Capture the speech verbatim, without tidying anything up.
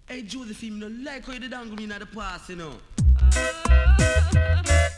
Hey Josephine, no like how you did dangle me in the past, you know.